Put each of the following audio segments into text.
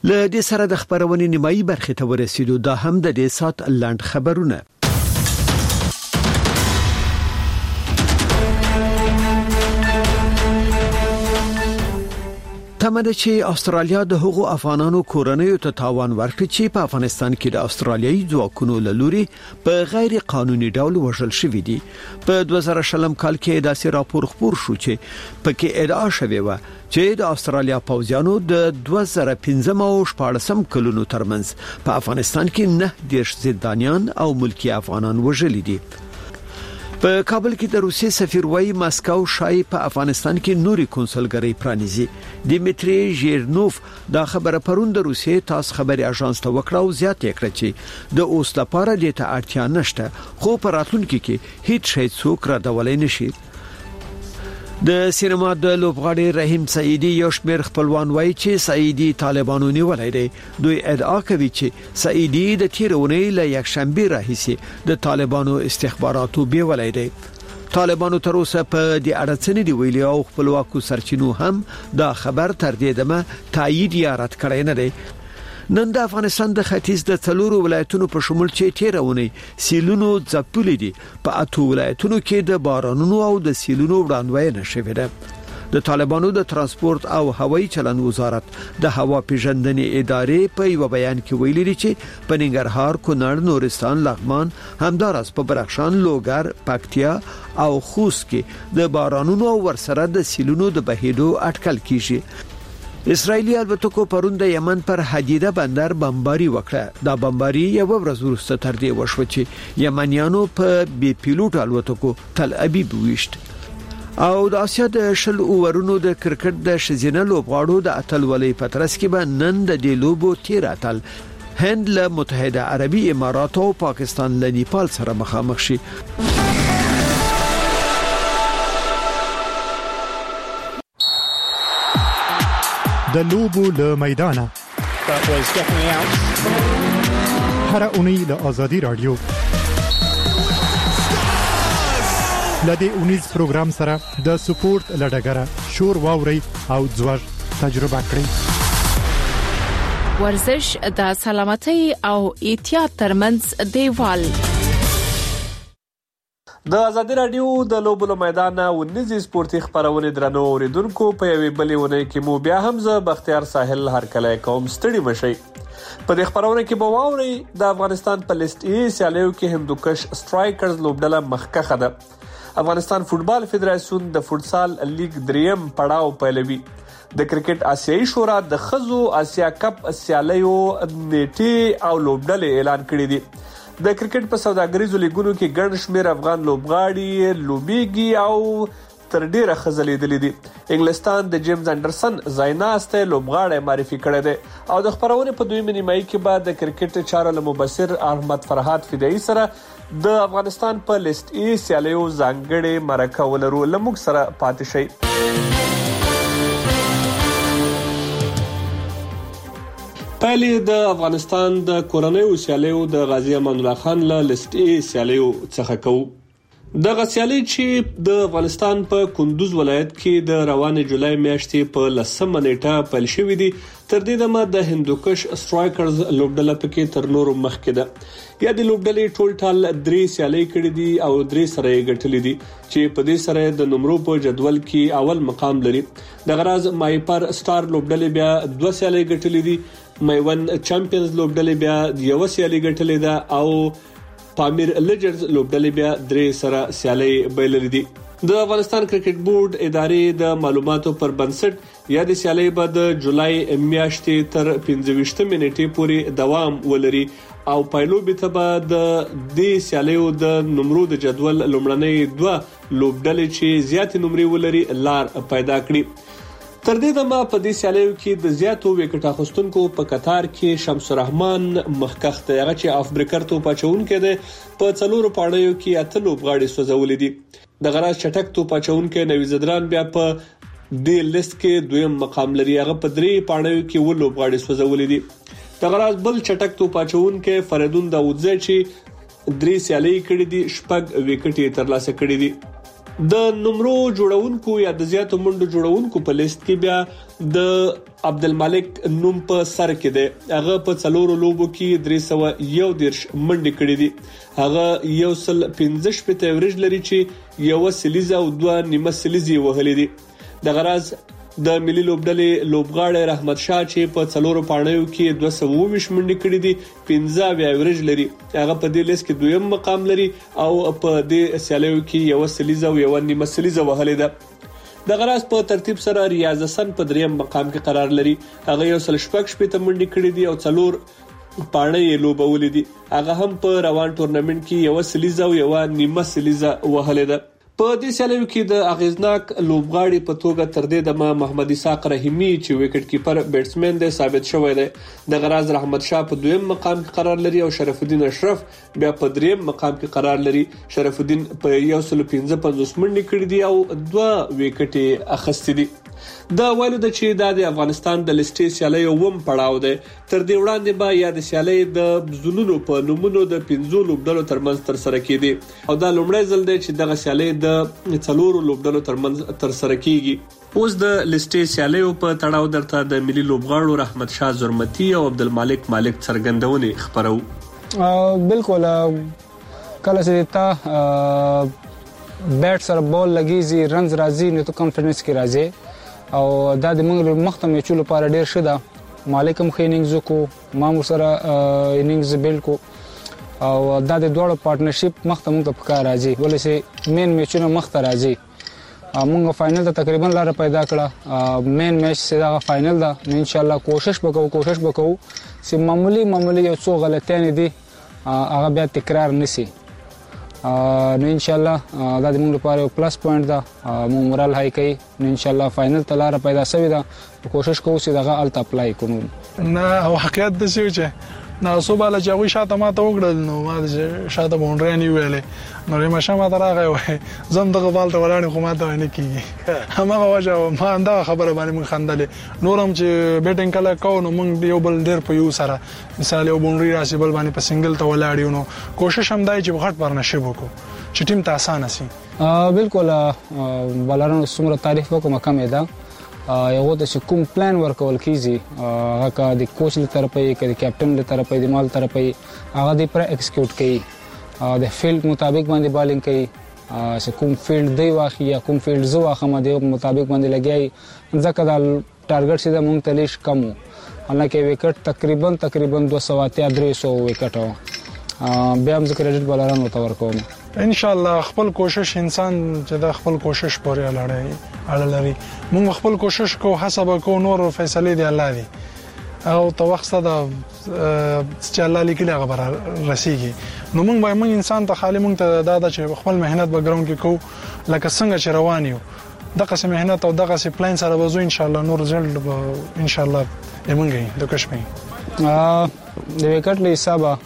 له دې سره د خبرونې نیمایي برخې ته ورسېدو. دا هم د دې سات لاند خبرونه. تمنه چې استرالیا د هغو افغانانو کورنیو ته تاوان ورکړي چې په افغانستان کې د استرالیایي ځواکونو له لوري په غیر قانوني ډول وژل شوي دي. په 2020 کال کې داسې راپور خپور شو چې پکې ادعا شوې و چې د استرالیا پوځیانو د 2015 او 14 کلونو ترمنځ په افغانستان کې 9 زندانیان او ملکی افغانان وژل دي. په کابل کې د روسي سفیر وای ماسکو شای په افغانستان کې نوري کنسولګری پرانیزي. دیمتری ژیرنوف دا خبره پرون د روسي تاس خبري اژانس ته وکړه او زیاته کړه چې د اوس لپاره د ته اړتیا نشته، خو په راتلونکي کې هیڅ شی څوک را ډولای نشي. د سینما د لوبغاړي رحیم سعیدی یو شمېر خپلوان وایي چې سعیدی طالبانو نیولای دی. دوی ادعا کوي چې سعیدی د تیرونې له یکشنبه راهیسې د طالبانو استخباراتو بیولای دی. طالبانو تر اوسه په دې اړه څه نه دی ویلي او خپلواکو سرچینو هم دا خبر تر دې دمه تایید یا رد کړی نه دی. نن د افغانستان د ختیځ د څلورو ولایتونو په شمول چې تیرونه سیلونو ځپلې دي په اته ولایتونو کې د بارانونو او د سیلونو وړاندوینه شوې ده. د طالبانو د ترانسپورت او هوایي چلند وزارت د هوا پیژندنې ادارې په یو بیان کې ویلي دي چې په ننګرهار، کونړ، نورستان، لغمان، همدارس په بدخشان، لوګر، پکتیا او خوست کې د بارانونو او ورسره د سیلونو د بهیدو اټکل کیږي. اسرائیلی الوتکو پرون د یمن پر حدیده بندر بمباری وکړه. دا بمباری یو ورځ وروسته تر دې وشو چې یمنیانو په بي پیلوټ الوتکو تل ابیب ویشت. او د اسیا د شل اوورونو د کرکټ د شزینه لوبغاړو د اتل ولې پترس کې به نن د دې لوبو تیر اتل هند له متحده عربي امارات او پاکستان له نیپال سره مخامخ شي. د لوبو له میدانه هر اونۍ له آزادی رادیو لدې اونیز پروګرام سره د سپورت لډګره شور واوري او ځوړ تجربه کړئ. ورزش د سلامتۍ او احتیاط ترمنځ دیوال. د آزادی رادیو د لوبو له میدان او نزي سپورتي خبرونه درنو اوریدونکو په یوې بلې ونې کې مو بیا هم زه بختیار ساحل هر کله کوم ستړي مشي. په دې خبرونه کې به واوري د افغانستان په لیست ای سیالیو کې هندوکش سټرایکرز لوبډله مخکخه ده. افغانستان فوتبال فدراسیون د فوتسال لیگ دریم پړاو پیلوي. د کرکټ آسیایي شورا د خزو آسیا کپ سیالیو نیټه او لوبډله اعلان کړې دي. د کرکټ په سوداګریزو لیګونو کې ګڼ شمېر افغان لوبغاړي لوبيږي او تر ډیره خزلې دي. انګلستان د جیمز انډرسن زایناسته لوبغاړي معرفي کړی دی او د خبرونه په دویمه نیمایي کې بعد د کرکټ چارو له مبصر احمد فرحات فدایي سره د افغانستان په لیست ای سیالیو ځانګړي مرکه ولرو. لموږ سره پاتې شي. پایلې د افغانستان د کورنیو سیالیو د غازی امان الله خان له لیست ای سیالیو څخه کوو. د غسیالي چې د افغانستان په کندوز ولایت کې د روان جولای میاشتې په 10 نیټه پیل شوې دي. تر دې دمه د هندوکش سټرایکرز لوبډله پکې تر نورو مخکې ده. یا د لوبډلې ټول ټال 3 سیالي کړې دي او 3 سره یې ګټلې دي چې په دې سره د نمرو په جدول کې اول مقام لري. د غراز مایپر سٹار لوبډلې بیا 2 سیالي ګټلې دي. میون چمپیونز لوبډلې بیا یو سیالي ګټلې ده او پامیر لیجنډز لوبډلې بیا 3 سره سیالي بایللې دي. د افغانستان کرکټ بورډ ادارې د معلوماتو پر بنسټ یا د سیالي بعد جولای میاشتې تر 25 نیټې پورې دوام ولري او پایلو به تبع د دې سیالیو د نمرو د جدول لومړنۍ 2 لوبډلې چې زیات نمرې ولري لار پیدا کړي. تر دې دمه په دې سیالیو کې د زیاتو وکټ اخیستونکو په قطار کې شمس الرحمن مخکخ ته هغه چې افریقر ته پچون کړي په څلورو پاړیو کې اته لوبغاړي سوځولې دي. د غراز چټک تو پچون کې نوی زدران بیا په دې لیست کې دویم مقام لري. هغه په 3 پاړیو کې و لوبغاړي سوځولې دي. د غراز بل چټک تو پچون کې فریدون داوودزی چې 3 سیالي کړې دي 6 وکټې ترلاسه کړې دي. د نمرو جوړونکو یا د زیاتو منډو جوړونکو په لیست کې بیا د عبدالمالک نوم په سر کې دی. هغه په 4 لوبو کې 311 منډې کړې دي. هغه 115 ایوریج لري چې یو سلیزه او 2 نیمه سلیزه وهلې دي. د غراز د ملي لوبډلې لوبغاړی رحمت شاه چې په 4 پاڼیو کې 220 منډې کړې دي 15 ایوریج لري. هغه په دې لیست کې دویم مقام لري او په دې سیالیو کې یو سلیزه او یو نیمه سلیزه وهلې ده. د غراز په ترتیب سره ریاض حسن په دریم مقام کې قرار لري. هغه 116 منډې کړې دي او 4 پاڼې لوبولې دي. هغه هم په روان ټورنمنت کې یو سلیزه او یو نیمه سلیزه وهلې ده. په دې سیالیو کې د اغیزناک لوبغاړي په توګه تر دې دمه محمد اسحاق رحیمی چې وکټ کیپر بیټسمن دی ثابت شوی دی. د غراز رحمت شاه په دویم مقام کې قرار لري او شرف الدین اشرف بیا په دریم مقام کې قرار لري. شرف الدین په 155 منډې کړې دي او 2 وکټې اخیستې دي. دا ویلو د چې د افغانستان د لیستې سیالي ووم پړاو دی. تر دې وړاندې به یا د سیالي د زونونو په نومونو د 15 لوبډلو ترمنځ تر سره کېدي او دا لومړی ځل دی چې دغه سیالي د 4 لوبډلو ترمنځ تر سره کېږي. اوس د لیستې سیالي په تړاو درته د ملي لوبغاړو رحمت شاه زرمتی او عبدالمالک مالک څرګندونې خبرو. بالکل کله چې تا بیټ سره بال لګیږي رنز راځي نو ته کانفیډنس کې راځي او دا د موږ مختم یو لپاره ډیر ښه ده. مالک هم خینینګز کو ما سره انینګز بیل کو او دا د دوړو پارټنرشپ مختم ته پکار راځي ولې مین میچونه مخته راځي. موږ فائنل ته تقریبا لار پیدا کړه. مین میچ سره فائنل ده. ان شاء الله کوشش وکړو چې معمولی یو څو غلطیاں دي هغه بیا تکرار نشي. نو ان شاء الله دا د موږ لپاره یو پلس پوینټ ده. موږ مورال هاي کوي. نو ان شاء الله فائنل ته لار پیدا شوی ده. کوشش کوو چې دغه الټ اپلای کوو. نه او حقیقت د څه چې نو صوباله چې وي شاته ما ته وګړل نو ما شاته باونډري نه ویلې نو ما شمه دراغه وای زم دغه بالته ولاړ خو ما ته نه کیږي. هغه وجه ما انده خبره باندې مون خندلې نورم چې بیټینګ کله کو نو مونږ یو بل ډیر په یو سره مثال یو باونډري راشي بل باندې په سنگل ته ولاړ نو کوشش هم دای چې غټ پرنشب وکړو چې ټیم ته اسانه شي. بالکل بلارانو څومره تعریف وکم کم ده. یو د کوم پلان ورکول کیږي هغه کا د کوچ له طرفه کې د کیپټن له طرفه د مال طرفه هغه د پر ایکسکیوټ کوي. د فیلډ مطابق باندې بالینګ کوي. چې کوم فیلډ دی واخی یا کوم فیلډ زو واخه د مطابق باندې لګي ځکه د ټارګټ سیده مونږ تلیش کم حالانکه وکټ تقریبا 200-300 وکټ بیا هم ذکر کړل بلارانو ته ورکوم. ان شاء الله خپل کوشش انسان چې د خپل کوشش پورې اړه لري. موږ خپل کوشش کوو حسب کو نور فیصله دی الله دی او تو وخت دا چې الله لیکلی هغه بر رسیږي. نو موږ انسان ته خالی موږ ته دا چې خپل مهنت بګراوند کې کوو لکه څنګه چې روان یو دغه سم مهنت او دغه سم پلان سره وځو ان شاء الله نور رزلټ ان شاء الله یمنګي د کشمیر د وکټ له حسابه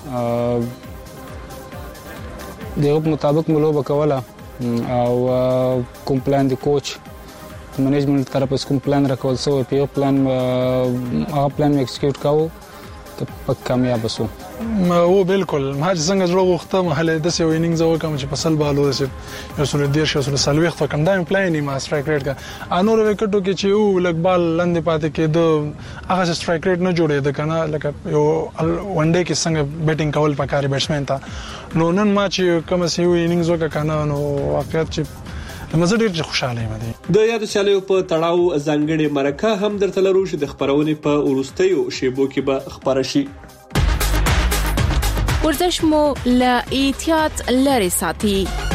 دغه مطابق ملوبه کوله او کوم پلان دی کوچ منیجمنت طرف کوم پلان راکول سو په یو پلان هغه پلان ایکسکیوټ کاوه ته کامیاب شو. او بالکل ما څنګه جوړ وخته محله د سې وینینګز او کوم چې فصل بالو د سې رسول دیر شو رسول سلوي خو کوم دایم پلان ما سټرایک ریټ کا انور وکټو کې چې یو لګ بال لاندې پاتې کې د هغه سټرایک ریټ نه جوړې د کنه لکه یو ون ډے کې څنګه بیټینګ کول پکاري بیټسمن ته نو نن ما چې کوم سې وینینګز وک کنه نو واقعیت چې مزه ډیر خوشاله یم. د یاد سیالیو په تړاو ځانګړي مرکه هم درته لرو چې د خبرونې په ورستیو شیبو کې به خبر شي. ورزش مو له احتیاط لري ساتي.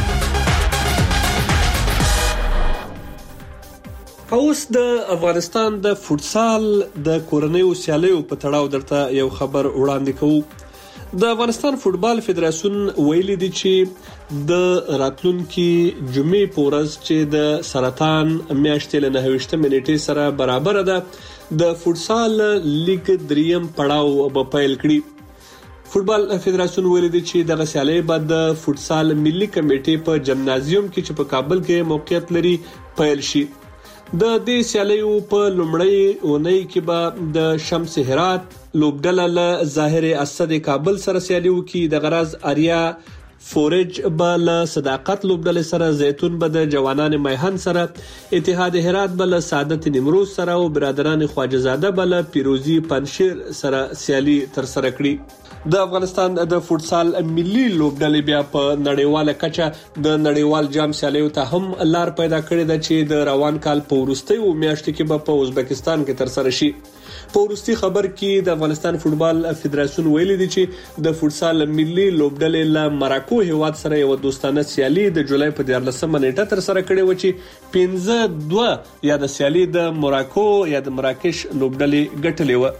اوس د افغانستان د فوتسال د کورنیو سیالیو په تړاو درته یو خبر وړاندې کوو. د افغانستان فوتبال فدراسیون ویلي دی چې د راتلونکي جمعې پورز چې د سرطان میاشتې له 29 منېټې سره برابر ده د فوتسال لیګ دریم پړاو به پیل کړي. فوتبال فدراسیون ویلي دی چې دغه سیالي به د فوتسال ملي کمیټې په جمنازیوم کې چې په کابل کې موقعیت لري پیل شي. د دې سیالیو په لومړۍ اونۍ کې به د شمس هرات لوبډله له ظاهر اسد کابل سره سیالي وکړي. د غرض اریا فورج بل صداقت لوبډلې سره، زیتون به د جوانان میهن سره، اتحاد هرات بل سعادت نیمروز سره او برادران خواجه‌زاده بل پیروزی پنشیر سره سیالي تر سره کړي. د افغانستان د فوتسال ملي لوبډلې بیا په نړیواله کچه د نړیوال جام سیالیو ته هم لار پیدا کړې ده چې د روان کال په وروستیو میاشتو کې به په ازبکستان کې تر سره شي. په وروستي خبر کې د افغانستان فوتبال فدراسیون ویلي دی چې د فوتسال ملي لوبډلې له مراکو هیواد سره یو دوستانه سیالي د جولای په 14 نیټه تر سره کړې و چې 15-2 یا د سیالي د مراکو یا د مراکش لوبډلې ګټلې و.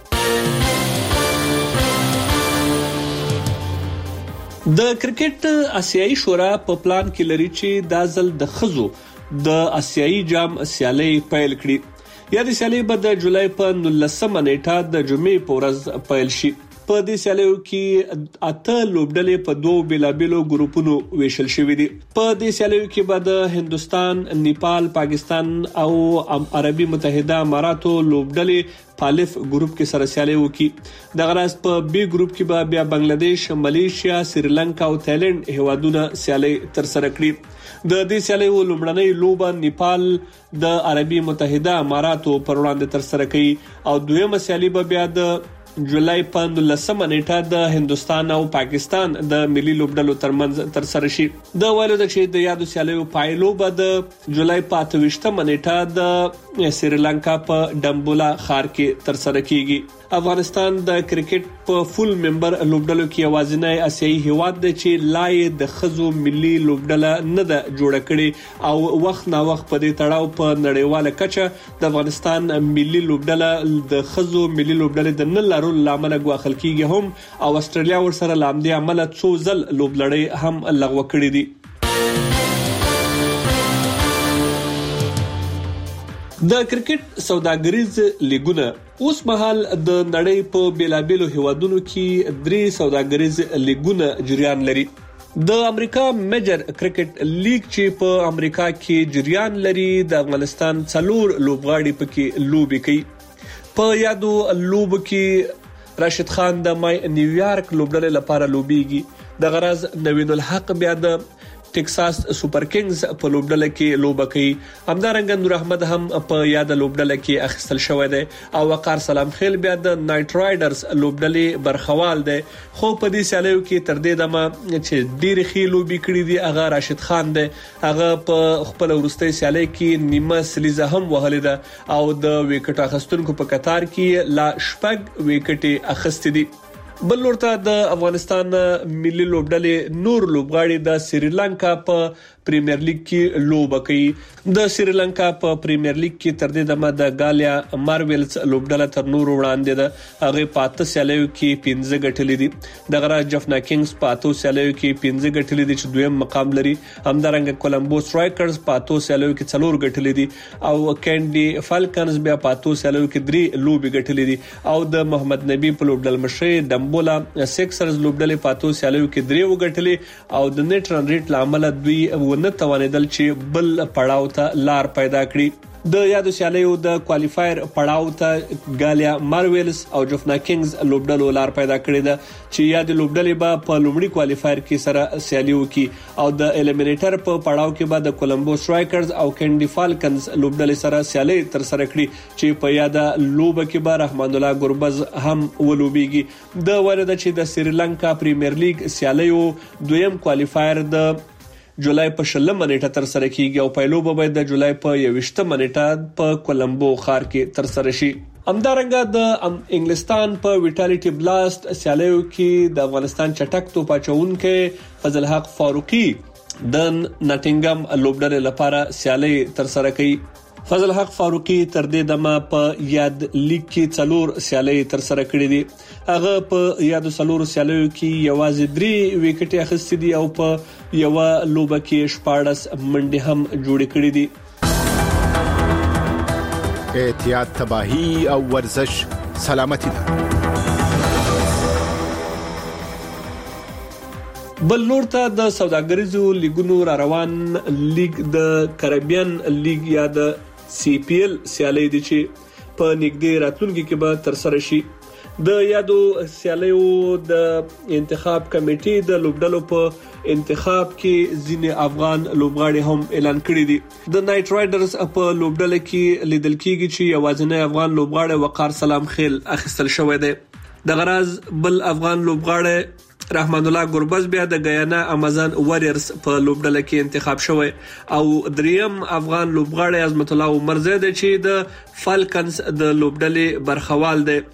د کرکټ آسیایي شورا په پلان کې لري چې د ځل د خزو د آسیایي جام سیالي پیل کړي. یا د سیالي به د جولای په 19 نیټه د جمعې په ورځ پیل شي. په دې سیالیو کې 8 لوبډلې په 2 بیلابیلو ګروپونو ویشل شوې دي. په دې سیالیو کې به د هندستان، نیپال، پاکستان او عربي متحده اماراتو لوبډلې پالف ګروپ کې سره سیالي وکړي. د غراس په بي ګروپ کې به بیا بنگلاديش، مليشیا، سریلانکا او تایلند هیوادونه سیالي تر سره کړي. د دې سیالیو لومړنۍ لوبه نیپال د عربي متحده اماراتو پر وړاندې تر سره کوي او دویمه سیالي به بیا د جولای په 19 نیټه د هندستان او پاکستان د ملي لوبډلو ترمنځ تر سره شي. د ویلو د چې د یادو سیالیو پایلو به د جولای په 28 نیټه د سریلانکا په ډمبولا ښار کې تر سره کیږي. افغانستان د کرکټ په فول ممبر لوبډلو کې یوازینی آسیایي هیواد دی چې لای د خزو ملي لوبډله نه ده جوړه کړې او وخت نا وخت په دې تړاو په نړیواله کچه د افغانستان ملي لوبډله د خزو ملي لوبډله د نه لرلو لامل غواخل کیږي هم او استرالیا ورسره لامدي عمله څو ځل لوبلړۍ هم لغوه کړې دي. د کرکټ سوداګریز لیګونه اوس مهال د نړۍ په بیلابیلو هیوادونو کې 3 سوداګریز لیګونه جریان لري. د امریکا میجر کرکټ لیګ چې په امریکا کې جریان لري د افغانستان 4 لوبغاړي پکې لوبي کوي. په یادو لوب کې راشد خان د مای نیویارک لوبډلې لپاره لوبيږي. د غرض نوین الحق بیا د ټکساس سوپر کینګز په لوبډله کې لوبه کوي. همدارنګه نور احمد هم په یاد لوبډله کې اخیستل شوی دی او وقار سلام خیل بیا د نایټ رایډرز لوبډلې برخوال دی. خو په دې سیالیو کې تر دې دمه چې ډېر ښه لوبي کړې دي هغه راشد خان دی. هغه په خپل وروستي سیالي کې نیمه سلیزه هم وهلې ده او د وکټ اخیستونکو په قطار کې لا شپږ وکټې اخیستې دي. بل ورته د افغانستان ملي لوبډلې نور لوبغاړي د سریلانکا په پریمیر لیګ کې لوبه کوي. د سریلانکا په پریمیر لیګ کې تر دې دمه د ګالیا مارویلز لوبډله تر نور وړاندې ده. هغه په 8 سیالیو کې 15 ګټلې دي. د غرا جفنا کینګز په 8 سیالیو کې 15 ګټلې دي چې دویم مقام لري. همدارنګه کولمبو سټرایکرز په 8 سیالیو کې 4 ګټلې دي او کینډي فالکنز بیا په 8 سیالیو کې 3 لوبي ګټلې دي او د محمد نبی په لوبډل مشر ډمبولا سیکسرز لوبډلې په 8 سیالیو کې 3 وګټلې او د نیټ رن ریټ لامل دوی نه توانیدل چې بل پړاو ته لار پیدا کړي. د یادو سیالیو د کوالیفایر پړاو ته ګالیا مارویلز او جفنا کینګز لوبډلو لار پیدا کړې ده چې یاد لوبډلې به په لومړي کوالیفایر کې سره سیالي وکړي او د الیمینیټر په پړاو کې به د کولمبو سټرایکرز او کینډي فالکنز لوبډلې سره سیالي تر سره کړي چې په یاده لوب کې به رحمان الله ګربز هم ولوبيږي. د ورده چې د سریلانکا پریمیر لیګ سیالیو دویم کوالیفایر د جولای په 16 نیټه تر سره کیږي او پایلو به د جولای په 21 نیټه په کولمبو ښار کې تر سره شي. همدارنګه د انګلستان په ویټالیټي بلاست سیالیو کې د افغانستان چټک توپ اچونکو فضل حق فاروقي د نټینګم لوبډلې لپاره سیالي تر سره کوي. فضل حق فاروقي تر دې دمه په یاد لیګ کې 4 سیالي تر سره کړې دي. هغه په یاد 4 سیالیو کې یوازې 3 وکټې اخیستې دي او په یو لوبه کې 14 منډې هم جوړې کړې دي. احتیاط تباہی او ورزش سلامتی ده. بل نور ته د سوداګریزو لیګونو را روان لیګ د کریبین لیګ یا د CPL سیالي دي چې په نږدې راتلونکي کې به تر سره شي. د یادو سیالیو د انتخاب کمیټې د لوبډلو په انتخاب کې ځینې افغان لوبغاړي هم اعلان کړی دي. د نایټ رایډرز په لوبډله کې لیدل کېږي چې یوازینی افغان لوبغاړي وقار سلام خیل اخیستل شوی دی. د غراز بل افغان لوبغاړي رحمان الله ګوربز بیا د ګیانا امازون واريرز په لوبډله کې انتخاب شوی او دریم افغان لوبغاړي عظمت الله عمرزی دی چې د فالکنز د لوبډلې برخوال دی.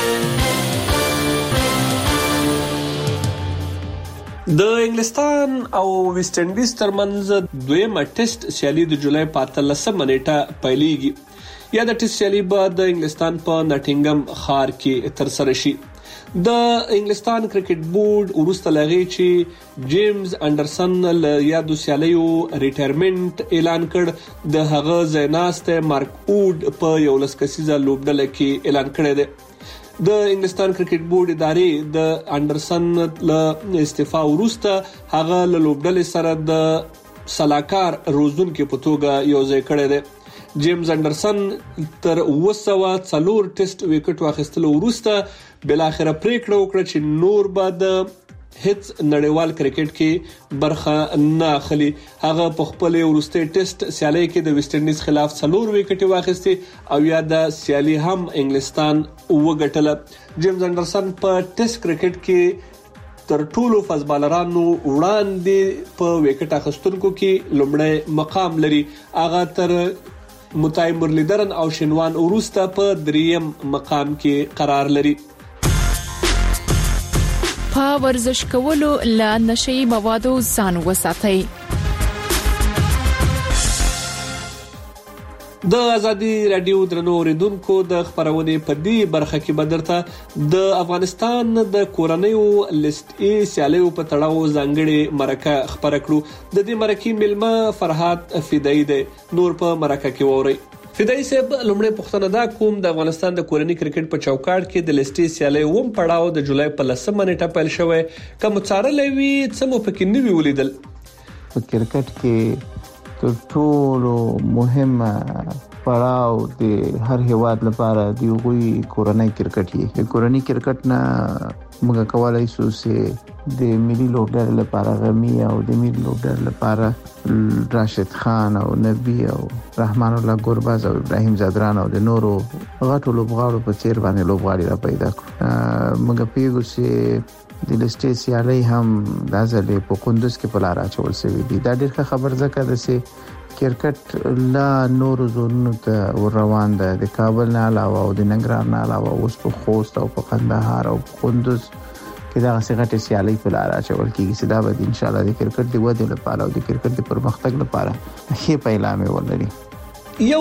د انګلستان او ویسټ انډیز ترمنځ دویمه ټیسټ سیالي د جولای په 13 نیټه پیلېږي. یا د ټیسټ سیالي به د انګلستان په نټینګم ښار کې تر سره شي. د انګلستان کرکټ بورډ ورسته لغی چې جیمز انډرسن له یادو سیالیو ریټایرمنټ اعلان کړ د هغه ځایناسته مارک ووډ په یو لسکسیزه لوبډله کې اعلان کړی دی. د انګلستان کرکټ بورډ ادارې د انډرسن له استعفا ورسته هغه له لوبډلې سره د سلاکار روزونکو په توګه یو ځای کړی دی. جیمز انډرسن تر 204 ټیسټ وکټ واخیستل وروسته بل اخر پریکړه وکړه چې نور به د هیڅ نړیوال کرکټ کې برخه نه اخلي. هغه په خپل ورسته ټیسټ سیالي کې د ویسټ انډیز خلاف 4 وکټ واخیستي او یا د سیالي هم انګلستان وګټله. جیمز انډرسن په ټیسټ کرکټ کې تر ټولو فاست بالرانو وړاندې په وکټ اخیستونکو کې لومړی مقام لري. هغه تر متای مرلیدرن او شینوان وروسته په دریم مقام کې قرار لري. په ورزش کولو له نشئی موادو ځان وساتئ. د ازادي رادیو درنو اوریدونکو د خبرونې په دې برخه کې بدرته د افغانستان د کورنیو لیست ای سیالیو په تړاو ځانګړي مرکه خبره کړو. د دې مرکې ملما فرحات فدایی دی. نور په مرکه کې ووري. فدایی صاحب لومړی پوښتنه دا کوم د افغانستان د کورنی کرکټ په چوکاټ کې د لیست ای سیالي ووم پړاو د جولای په 10 نیټه پیل شوی. کوم څارلې وی څه مو پکې نیوي ولیدل؟ په کرکټ کې تر ټولو مهمه پړاو د هر هیواد لپاره دی وی کورنۍ کرکټ دی. د کورنۍ کرکټ نه موږ کولای شو چې د ملي لوبډلې لپاره غمی او د ملي لوبډلې لپاره راشد خان او نبی او رحمان الله ګورباز او ابراهیم زادران او د نورو غټو لوبغاړو په چیر باندې لوبغاړي را پیدا کړو. موږ پیګو چې د لیستې سیالي هم د ځلې په کندوز کې په لار اچول شوی دی. دا ډېر خبر ځکه ده چې کرکټ لا نور زونو ته روان ده. د کابل نه علاوه او د ننګرهار نه علاوه اوس په خوست او په قندهار او په کندوز کې دا غټه سیالي په لار اچول کیږي. چې دا به ان شاء الله د کرکټ د ودې لپاره او د کرکټ د پرمختګ لپاره ښه پیلامه ولري. یو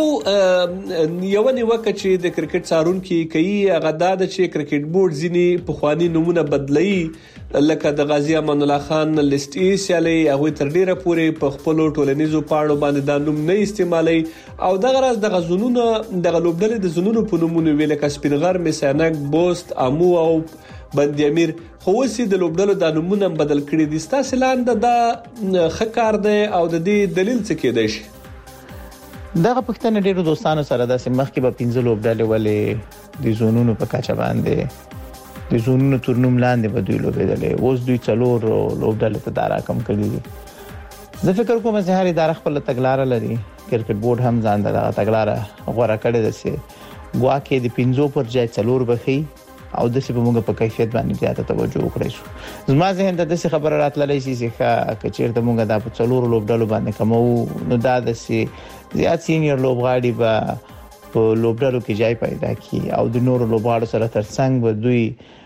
نیوکه چې د کرکټ څارونکو کوي هغه دا ده چې کرکټ بورډ ځینی پخوانی نمونه بدلي لکه د غازی امان الله خان لیست ای سیالي هغه تر ډیره پورې په خپل ټولنیزو پاڼو باندې د نوم نه استعمالي او دغه راز د غزونونو د غلوبډلې د زونونو په نومونو ویل ک سپینغر میسانک بوست امو او بند امیر خو وسی د لوبډلو د نومونه بدل کړي دي. ستاسو لاندې دا خکار دی او د دې دلیل څه کېدای شي؟ دغه پښتنه ډیرو دوستانو سره د مخکې په 15 لوبډلې ولې د زونونو په کچه باندې د زونونو تورنوم لاندې بدوي لوبېدلې. اوس دوی 4 لوبډلې ته دارا کم کړی دي. زه فکر کوم چې هر اداره خپل تګلارې لري. کرکټ بورډ هم ځان دغه تګلارې غوړه کړې ده چې ګواکې د 15 پر ځای 4 بخي او د څه په موږ په کیفیت باندې زیاته توجه وکړای شو. زما ذهن ته د څه خبره راتللې چې کچیر ته موږ د 4 لوبډلو باندې کومو نو دا د څه زیات سینیئر لوبغاړي به په لوبډلو کې ځای پیدا کړي او د نورو لوبغاړو سره ترڅنګ به دوی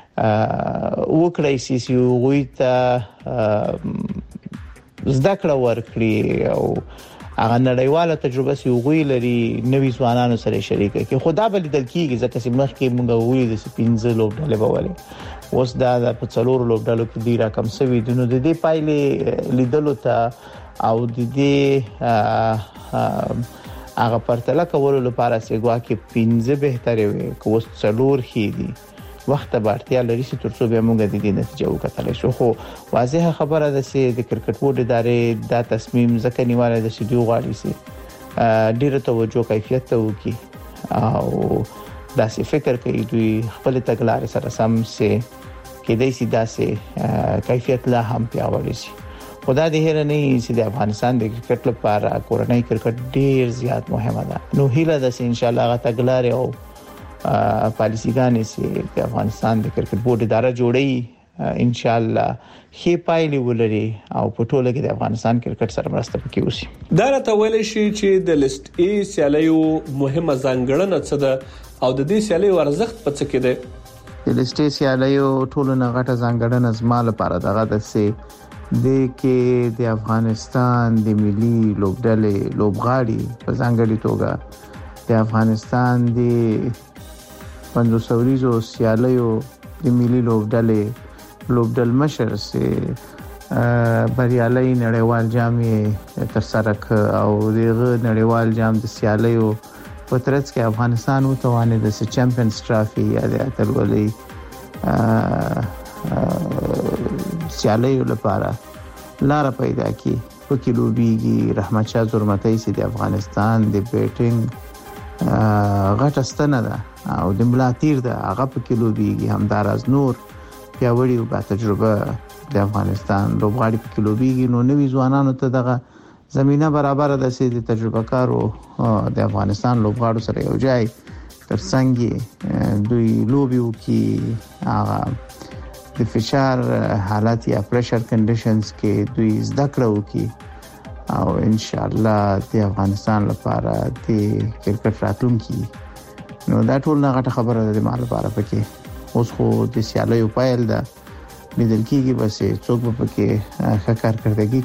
وکړای شي چې وي ته زده کړه ورکړي او هغه نړیواله تجربه چې وغوي لري نوي ځوانانو سره شریک کړي. خدا به لیدل کیږي ځکه چې مخکې موږ وی د 15 لوبډلې بولې اوس دا په 4 لوبډلو کې دی راکم سوي د نو د دې پایلې لیدلو ته او د دې هغه پرتله کولو لپاره چې ګواکې 15 بهتره وي که اوس 4 خېدي وخت به اړتیا لري چې ترڅو به موږ د دې نتیجه وکړو. شو خو واضحه خبره ده چې د کرکټ بورډ ادارې دا تصمیم ځکه نیولای د سټډیو غاړي سي ډیره توجه کیفیت ته وکي او داسې فکر کوي دوی خپل تګلارې سره سم سي کې دای سي داسې کیفیت لا هم پیاوړی شي. خدا دې هر نه چې د افغانستان د کرکټ لپاره کورنۍ کرکټ ډیر زیات مهمه ده. نو هیله ده چې ان شاء الله غتګلارې او پالیسيګانې چې د افغانستان د کرکټ بورډ اداره جوړي ان شاء الله هي پایلې ولري او په ټوله کې د افغانستان کرکټ سره مرسته وکړي وسی. دا راته ویل شي چې د لیست ای سیالیو مهمه ځانګړنه څه ده او د دې سیالیو ارزښت په څه کې ده؟ د لیست ای سیالیو ټولو نه غټه ځانګړنه زما لپاره دغه ده چې د کې د افغانستان د ملي لوبډلې لوبغاړي په ځانګړي توګه د افغانستان د 500 ورځو سیالیو د ملي لوبډل مشر سي بریالي نړیوال جام تر سره او دغه نړیوال جام د سیالیو په ترڅ کې افغانستان وتوانه د چمپیونز ټرافي یا د اتلولي سیالیو لپاره لار پیدا کی په کلو بیږي. رحمت شاه زرمتای سي د افغانستان د بیټینګ غټستنه ده او د ملاتیر ده هغه په کلو بیږي. همدارز نور پیاوړي او با تجربه د افغانستان لوبغاړي په کلو بیږي. نو نوې ځوانانو ته دغه زمينه برابر ده چې د تجربه کارو د افغانستان لوبغاړو سره یو ځای ترڅنګ دوی لوبیو کې هغه د فشار حالات یا پریشر کنډیشنز کې دوی زده کړو کې او ان شاء الله د افغانستان لپاره د کرکټ راتلونکي نو دا ټول نه غټه خبره ده د مال لپاره پکې. اوس خو د سیالیو پایل ده لیدل کېږي بس څوک په کې ښه کارکړدګي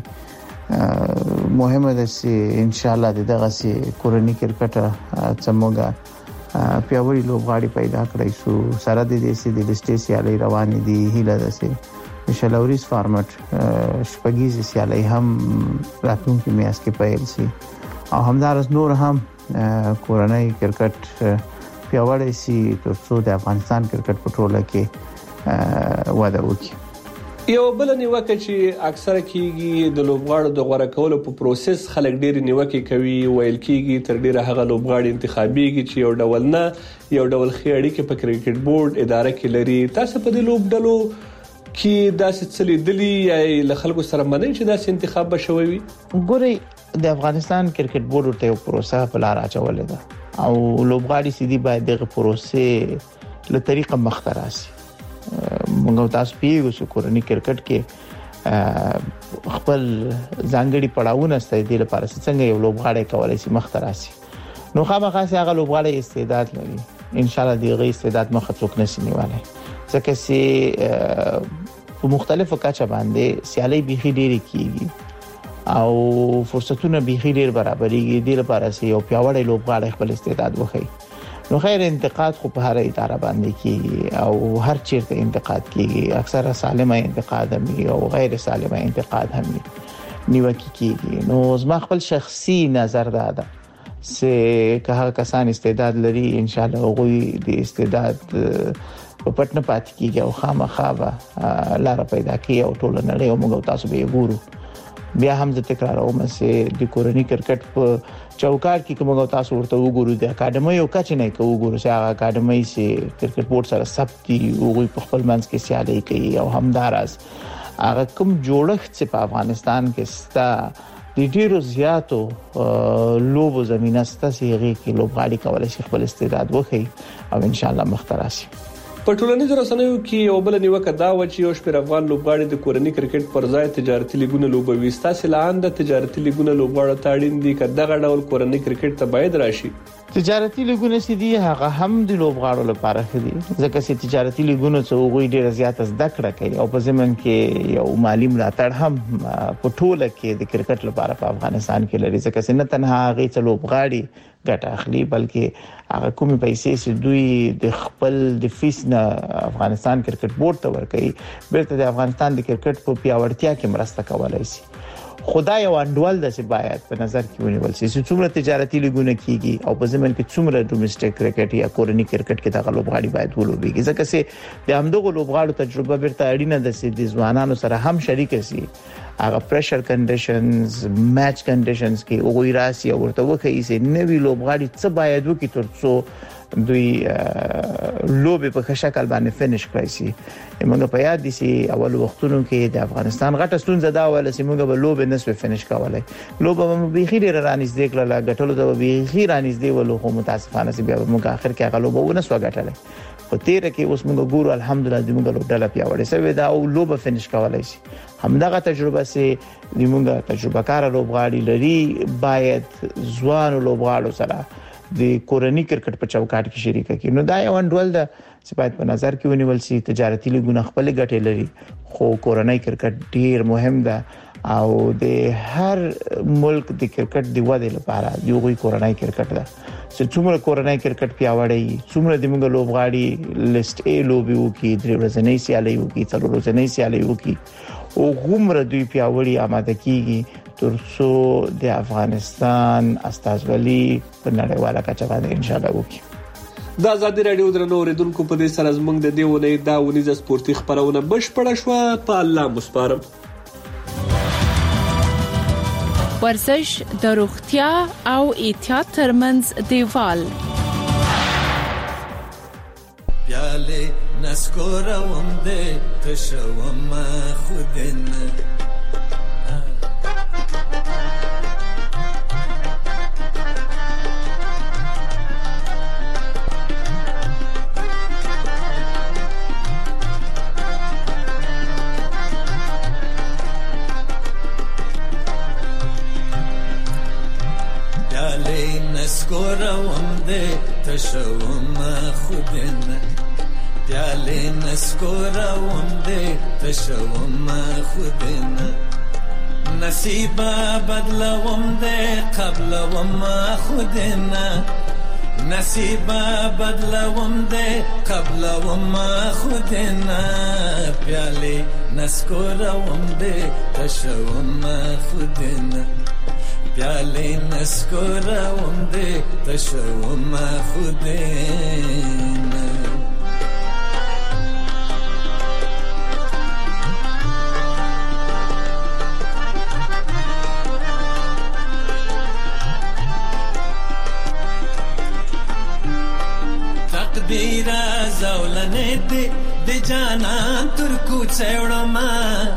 کوي. مهمه ده چې ان شاء الله دغه سي کورنۍ کرکټ څموګه پیاوړي لوبغاړي پیدا کړی شو. سره د دې سي د لیستې سیالي روانې دي. هیله ده چې شلوريس فارمټ شپږیز سیالي هم راتلونکي میاشت کې پیل شي او همدارس نور هم کورنۍ کرکټ پیاوړی سي ترڅو د افغانستان کرکټ په ټوله کې وده وکړي. یو بل نیوکه چې اکثره کیږي د لوبغاړو د غوړه کولو په پروسس خلک ډېر نیوکه کوي. ویل کیږي تر ډیره هغه لوبغاړي انتخابيږي چې یو ډول نه یو ډول خېړی کې په کرکټ بورډ اداره کې لري. تاسو په دې لوبډلو کې داسې څه لیدلي یا له خلکو سره منئ چې داسې انتخاب بشوي؟ ګوري د افغانستان کرکټ بورډ ته یو پروسه په لار اچولې ده او لوبغاړي سيدي باید دغه پروسه له طریقه مختراسي. موږ تاسو پیږو چې کورنۍ کرکټ کې خپل ځانګړي پړاوونه ستې دي لپاره څنګه یو لوبغاړی کولای شي مختراسي. نو خامخا سي هغه لوبغاړی استعداد لري ان شاء الله دغه استعداد مخ څوک نشي نیولای ځکه چې په مختلفو کچه باندې سیالي بيخي ډېری کیږي او فرصتونه بيخي ډېر برابرېږي. د لپاره سي یو پیاوړی لوبغاړی خپل استعداد وخی. نو خیر انتقاد خو په هر اداره باندې کیږي او هر چیرته انتقاد کیږي. اکثره سالمه انتقاد هم او غیر سالمه انتقاد هم نیوکه کیږي. نو زما خپل شخصي نظر دا ده چې که هغه کسان استعداد لري ان شاء الله هغه د استعداد په پټنه پات کیږي او خامخا لار پیدا کوي او ټول نړۍ او موږ تاسو به ګورو. بیا هم د تکراروم چې د کورنۍ کرکټ په چوکاټ کې کومه تاسو ورته وګورئ د اکیډمي او کچ نه کوو ګورو چې هغه اکیډمي چې کرکټ بورډ سره ثبتي او په خپل منځ کې سیالي کوي او همدارس هغه کوم جوړښت چې په افغانستان کې ستا د ډیرو زیاتو لوبو زمينه ستا سیغي کې لوبغاړي کولای شي خپل استعداد وخی او ان شاء الله مختراسي. په ټولنیزو رسنیو کې یو بل نیوکه دا و چې یو شمېر افغان لوبغاړي د کورنۍ کرکټ پر ځای تجارتي لیګونه لوبوي. ستاسو لاندې تجارتي لیګونه لوبغاړو ته اړین دي که دغه ډول کورنۍ کرکټ ته باید راشي؟ تجارتي لیګونه چې دي هغه هم د لوبغاړو لپاره دي ځکه چې تجارتي لیګونه څو غوي ډېر زیات زده کړه کوي او په ځمن کې یو مالی ملاتړ هم په ټوله کې د کرکټ لپاره په افغانستان کې لري ځکه چې نه تنها هغه څو لوبغاړي ګټه اخلي بلکې هغه کومې پیسې چې دوی د خپل د فیس نه افغانستان کرکټ بورډ ته ورکړي بیرته د افغانستان د کرکټ په پیاوړتیا کې مرسته کولای شي. خدای یو انډول د څه باید په نظر کې ونیول شي چې څومره تجارتي لیګونه کیږي او په ځمن کې څومره ډومېسټک کرکټ یا کورنۍ کرکټ کې د لوبغاړي باید ولوبېږي ځکه چې د همدغه لوبغاړو تجربه بیرته اړینه ده چې د ځوانانو سره هم شریک شي. هغه پریشر کنډیشنز میچ کنډیشنز کې وګورئ راسي او ورته وکړي چې نوی لوبغاړي څه باید وکړي ترڅو دوی لوبه په خشکل باندې فینیش کړی سي موږ په یاد دي چې اول وختونو کې د افغانستان غټه ستونزه دا وله چې موږ به لوبه نسو فینیش کولای لوبه به خیر رانیز دی کړل غټلو د به خیر رانیز دی ولو خو متاسفانه چې بیا موږ اخر کې غلوبه ونسو غټلای په تیر کې اوس موږ ګورو الحمدلله د موږ لوبډاله پیاوړې سوي دا او لوبه فینیش کولای شي همدغه تجربه سي د موږ تجربه کار لوبغاړي لري باید ځوان لوبغاړو سره د کورنۍ کرکټ په چوکاټ کې شریک کړي نو دا یو ډول د سپایت په نظر کې ونیول سي تجارتي لیګونه خپل ګټې لري خو کورنۍ کرکټ ډیر مهم ده او د هر ملک د کرکټ د ودې لپاره یو کورنۍ کرکټ ده چې څومره کورنۍ کرکټ پیاوړی څومره د موږ لوبغاړي لیست ا لوبي وکي درې ورځې سیالي وکي څلور ورځې سیالي وکي او غومره دوی پیاوړي آماده کیږي ترڅو د افغانستان استازولي په نړیواله کچه باندې ان شاء الله وکړي. د آزادي رادیو درنو اوریدونکو په دې سره زموږ د دې ونې دا ونیزه سپورتي خبرونه بشپړه شو په الله مسپارم. ورزش د روغتیا او احتیاط ترمنځ دیوال پیاله نسکورم دې تشوم خودنه نسکورم دې تشوم خودنه پیاله نسکورم دې تشوم خودنه نصیب بدلوم دې قبلوم خودنه نصیب بدلوم دې قبلوم خودنه پیاله نسکورم دې تشوم خودنه پیاله نسکورم دې تشوم خودنه تقدیر زولنه دې جانان تر کوڅه وړم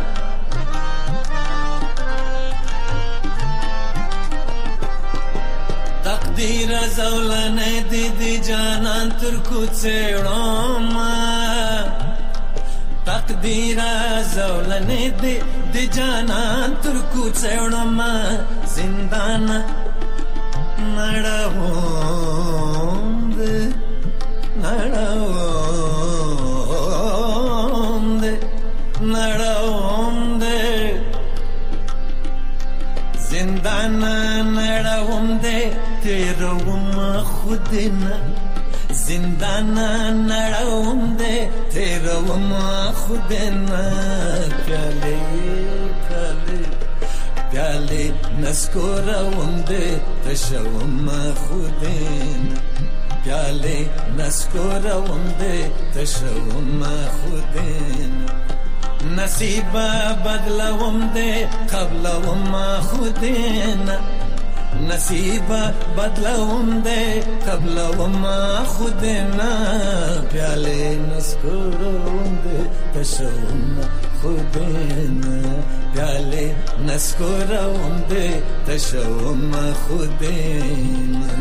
تقدیر زولنه دې جانان تر کوڅه وړم تقدیر زولنه دې جانان تر کوڅه وړم زندان نړوم زندان نړوم دې تیروم خودنه زندان نړوم دې تیروم خودنه پیاله پیاله نسکورم دې تشوم خودنه پیاله نسکورم دې تشوم خودنه نصیب بدلوم دې قبلوم خودنه نصیب بدلوم دې قبلوم خودنه پیاله نسکورم دې تشوم خودنه پیاله نسکورم دې تشوم خودنه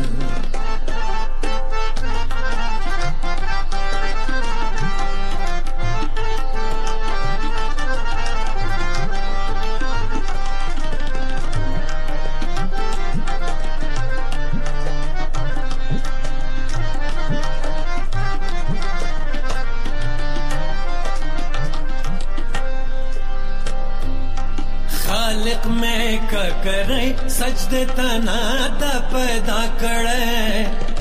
خالق میں کرے سجدے تنا دا پیدا کرے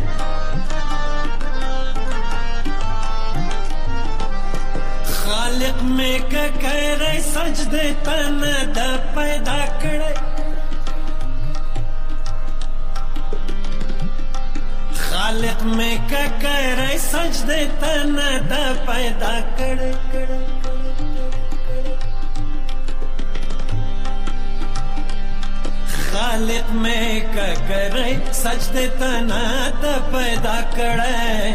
خالق میں کرے سجدے تنا دا پیدا کرے خالق میں کرے سجدے تنا دا پیدا کرے खालिक में करे सजदे तना त पैदा करे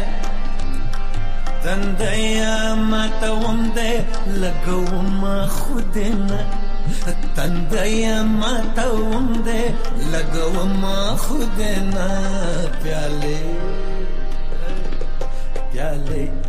तंदया मातवम दे लगवम खुदना तंदया मातवम दे लगवम खुदना प्याले प्याले